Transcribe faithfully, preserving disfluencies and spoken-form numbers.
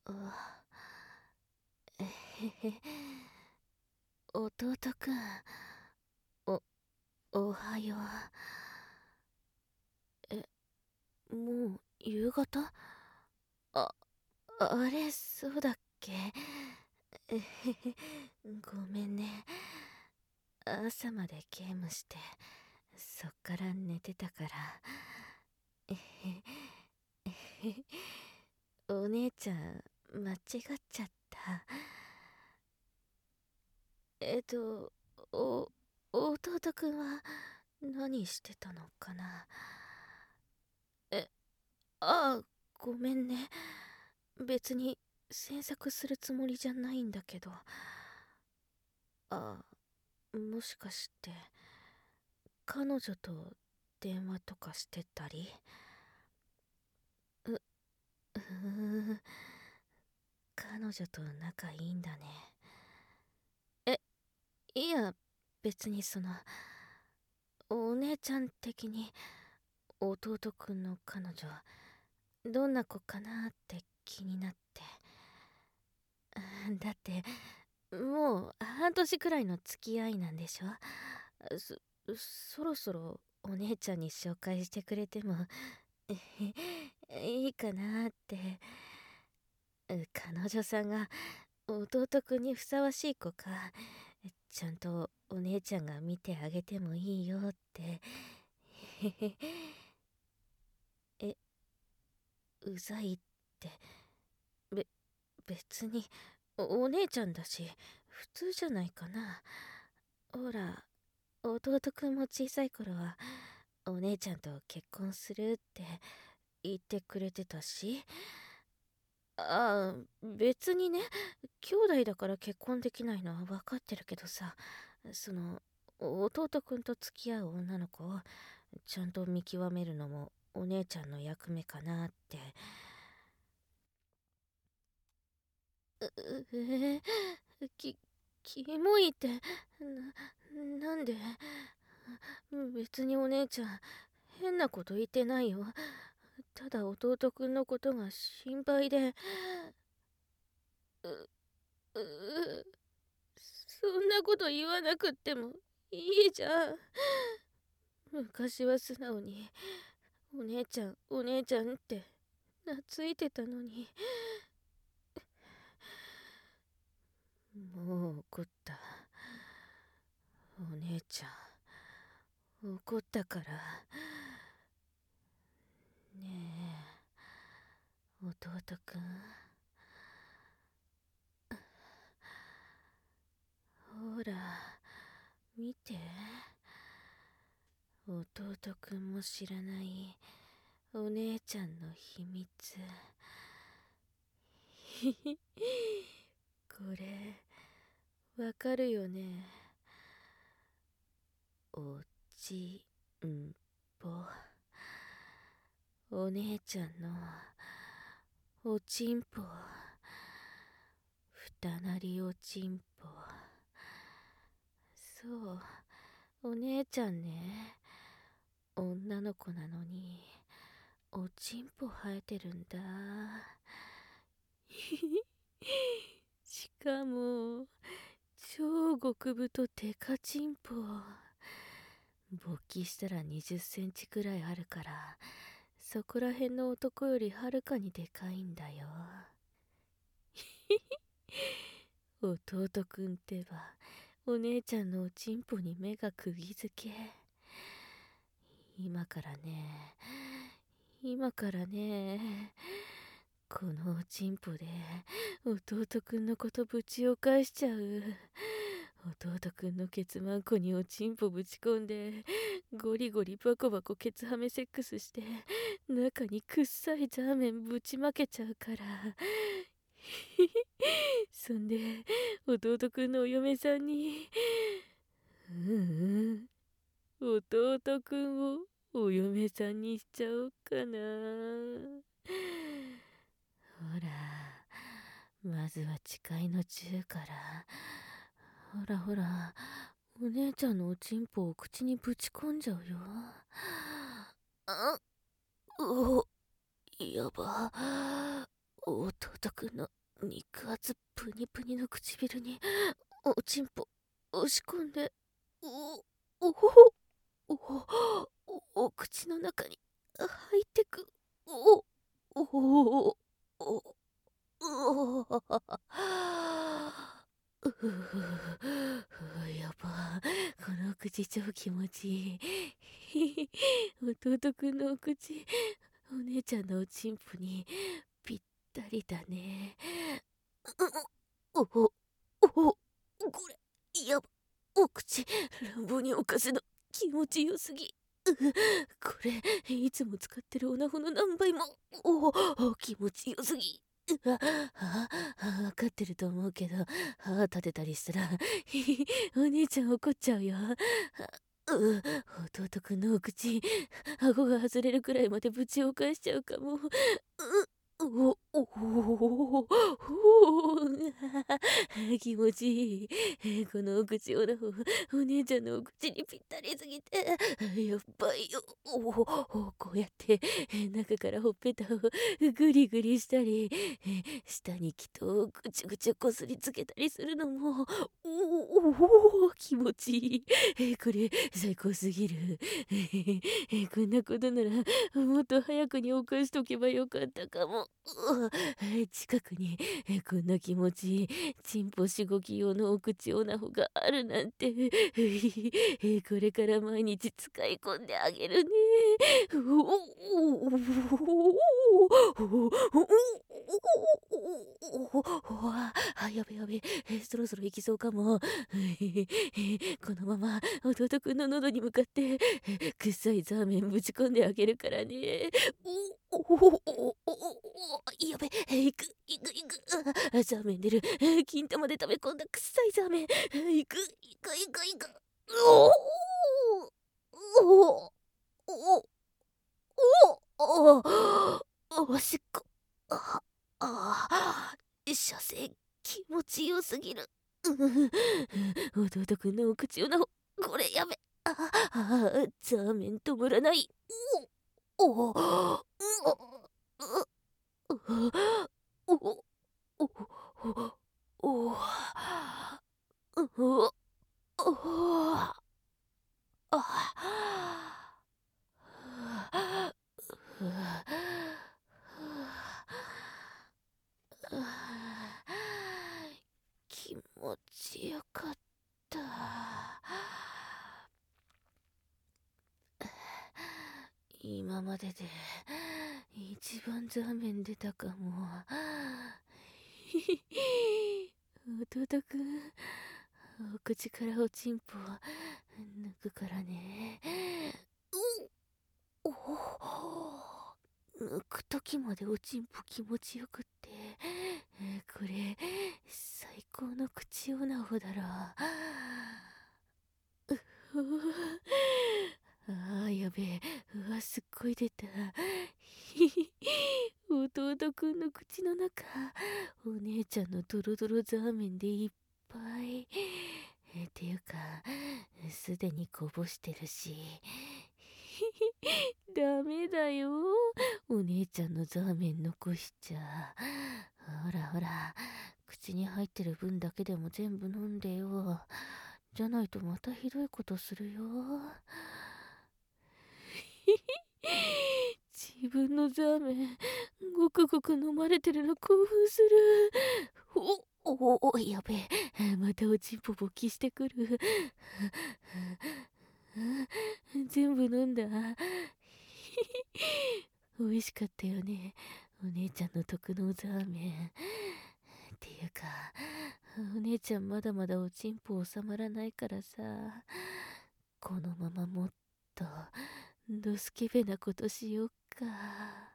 あ、えへへ。弟くん、お、おはよう。え、もう夕方？あ、あれ、そうだっけ？えへへ、ごめんね。朝までゲームして、そっから寝てたから。えへ、えへ、お姉ちゃん、間違っちゃった。えっと、お、弟くんは何してたのかな？え、ああ、ごめんね。別に詮索するつもりじゃないんだけど。あ、もしかして彼女と電話とかしてたり？う、うーん、彼女と仲いいんだね。え、いや、別にその、お姉ちゃん的に弟くんの彼女、どんな子かなって気になって。だって、もう半年くらいの付き合いなんでしょ？そ、そろそろお姉ちゃんに紹介してくれてもいいかなって。彼女さんが弟くんにふさわしい子か、ちゃんとお姉ちゃんが見てあげてもいいよってえ、うざいって？べ、別にお、お姉ちゃんだし普通じゃないかな。ほら、弟くんも小さい頃はお姉ちゃんと結婚するって言ってくれてたし。ああ、別にね、兄弟だから結婚できないのは分かってるけどさ、その、弟くんと付き合う女の子をちゃんと見極めるのもお姉ちゃんの役目かなって。う、えー、き、キモいって、な、なんで？別にお姉ちゃん、変なこと言ってないよ。ただ弟くんのことが心配で。う、う、そんなこと言わなくってもいいじゃん。昔は素直に、お姉ちゃん、お姉ちゃんって懐いてたのに。もう怒った。お姉ちゃん、怒ったから。ねえ、弟くん。ほら、見て。弟くんも知らないお姉ちゃんの秘密。ひひ、これ、わかるよね？おちんぽ。お姉ちゃんのおちんぽ。ふたなりおちんぽ。そう、お姉ちゃんね、女の子なのにおちんぽ生えてるんだ。しかも超極太テカチンポ。勃起したらにじゅっセンチくらいあるから、そこら辺の男よりはるかにでかいんだよ。弟くんってば、お姉ちゃんのおちんぽに目が釘付け。今からね、今からね、このおちんぽで弟くんのことぶちを返しちゃう。弟くんのケツマンコにおちんぽぶち込んで、ゴリゴリバコバコケツはめセックスして、中にくっさいザーメンぶちまけちゃうから。そんで、弟くんのお嫁さんに、うんうん、弟くんをお嫁さんにしちゃおうかな。ほら、まずは誓いの中から。ほらほら、お姉ちゃんのおちんぽを口にぶち込んじゃうよ。あ、お、やば。弟くんの肉厚プニプニの唇におちんぽ押し込んで、おおおおお口の中に入ってく。おおおおおうふふやば、この口超気持ちいい。弟くんのお口、お姉ちゃんのおちんぽにぴったりだね。おおおおこれやば、お口乱暴に犯すの気持ちよすぎ。うこれいつも使ってるオナホの何倍もおお気持ちよすぎ。うわああ分かってると思うけど、歯立てたりしたらお兄ちゃん怒っちゃうよ。う弟くんのお口、顎が外れるくらいまでぶちを返しちゃうかも。うおおおお気持ちいい。このお口オナホ、お姉ちゃんのお口にぴったりすぎてやっばいよ。おおこうやって中からほっぺたをグリグリしたり、下にきとぐちゅぐちゅこすりつけたりするのもおお気持ちいい。これ最高すぎる。こんなことならもっと早くに犯しとけばよかったかも。近くにこんな気持ちいいチンポしごき用のお口オナホがあるなんてこれから毎日使い込んであげるね。あ、やべやべ、そろそろ行きそうかも。このまま弟くんの喉に向かって臭いザーメンぶち込んであげるからね。おおおおおやべ、いくいくいく、ザーメン出る。金玉で食べ込んだ臭いザーメン。いくいくいくいく。おおおおおおおしっこ。ああ射精気持ちよすぎる。弟くんのお口をなほ、これやべ。ああザーメン止まらない。おおおおおおおおお気持ちよかった。今までで一番ザーメン出たかも。弟くん、お口からおちんぽ抜くからね。おお抜く時までおちんぽ気持ちよくって、これ最高の口オナホだろ。あーやべえ、うわすっごい出た。弟くんの口の中、お姉ちゃんのドロドロザーメンでいっぱい。っていうか、すでにこぼしてるし。ダメだよ、お姉ちゃんのザーメン残しちゃ。ほらほら、口に入ってる分だけでも全部飲んでよ。じゃないとまたひどいことするよ。自分のザーメンごくごく飲まれてるの興奮する。おおおやべえ、またおちんぽ勃起してくる。全部飲んだ。美味しかったよね、お姉ちゃんの特納ザーメン。っていうか、お姉ちゃんまだまだおちんぽ収まらないからさ、このままもっとドスケベなことしよっか。